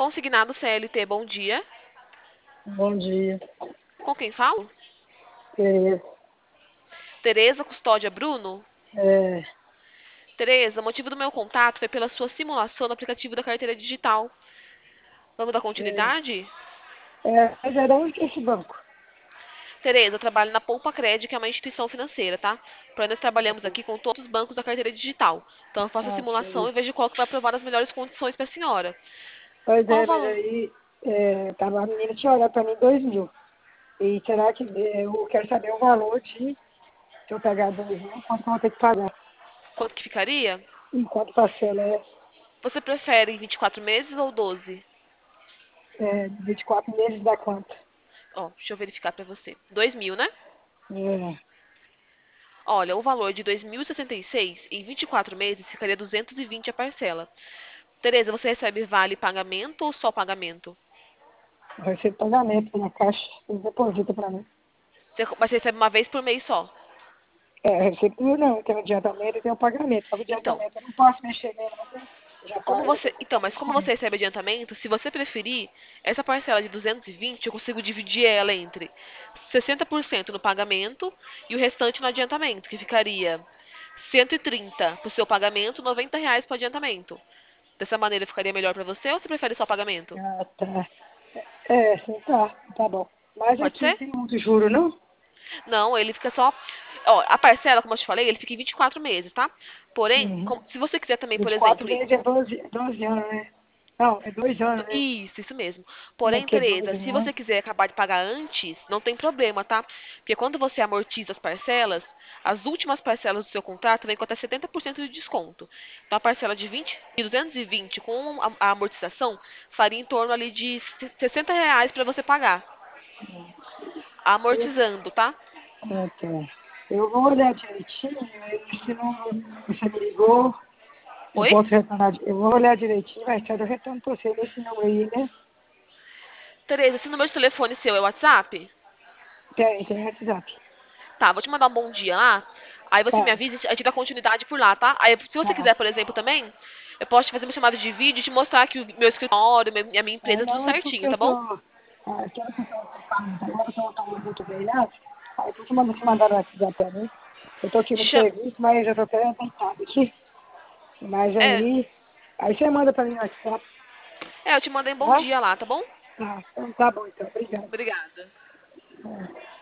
Consignado CLT, bom dia. Bom dia, Com quem falo? Tereza. Tereza Custódia Bruno? É, Tereza, o motivo do meu contato foi pela sua simulação no aplicativo da carteira digital. Vamos dar é, continuidade? mas era onde que é esse banco? Tereza, eu trabalho na Poupa Cred, que é uma instituição financeira, tá? Porém, nós trabalhamos aqui com todos os bancos da carteira digital. Então, eu faço a Ah, simulação sei. e vejo qual que vai aprovar as melhores condições para a senhora. Pois Qual o é, mas valor? aí a menina tinha olhado para mim 2.000. E será que eu quero saber o valor de se eu pegar 2.000, quanto que eu vou ter que pagar? Quanto que ficaria? Enquanto parcela Você prefere 24 meses ou 12? 24 meses dá quanto? Ó, deixa eu verificar para você. 2.000, né? É, Olha, o valor de 2.066 em 24 meses ficaria 220 a parcela. Tereza, você recebe vale pagamento ou só pagamento? vai ser pagamento na caixa, você deposita para mim. Mas você recebe uma vez por mês só. Receita não, tem o adiantamento e tem o pagamento. Só que o Então, adiantamento eu não posso mexer nele, não, né? Já como paga, já você, tem então, mas compromisso como comigo. você recebe adiantamento, se você preferir, essa parcela de 220 eu consigo dividir ela entre 60% no pagamento e o restante no adiantamento, que ficaria 130 para o seu pagamento, R$ 90 para o adiantamento. Dessa maneira ficaria melhor para você ou você prefere só pagamento? Ah, tá. Sim, tá bom. Mas Pode aqui não ser? tem muito juro, não? Não, ele fica só. Ó, a parcela, como eu te falei, ele fica em 24 meses, tá? Porém, Uhum. se você quiser também, por 24 exemplo. vezes é 12 anos, né? Não, é 2 anos, né? Isso mesmo. É Porém, porque 12 Tereza, se anos. você quiser acabar de pagar antes, não tem problema, tá? Porque quando você amortiza as parcelas, as últimas parcelas do seu contrato vêm com até 70% de desconto. Então, a parcela de 220 com a amortização faria em torno ali de R$ 60 para você pagar. Eu, Amortizando, tá? tá. Eu vou olhar direitinho, aí se não você me ligou, eu Oi? posso retornar. Eu vou olhar direitinho, mas tarde eu retorno pra você nesse número aí, né? Tereza, esse número de telefone seu é WhatsApp? Tem WhatsApp. Tá, vou te mandar um bom dia lá. Aí você me Tá, avisa e a gente dá continuidade por lá, tá? Aí, se você tá. quiser, por exemplo, também, eu posso te fazer uma chamada de vídeo e te mostrar que o meu escritório e a minha empresa é tudo Não, é porque certinho, tá eu bom? tô. Aquela pessoa que eu falo, agora que eu tô muito velhado, aí por que você mandaram o WhatsApp pra mim? Eu tô aqui no Cha- serviço, mas eu já tô até deitado aqui. Mas É, aí você manda pra mim no WhatsApp, eu te mandei um bom tá? dia lá, tá bom? Tá, então tá bom, então. Obrigado. Obrigada. É.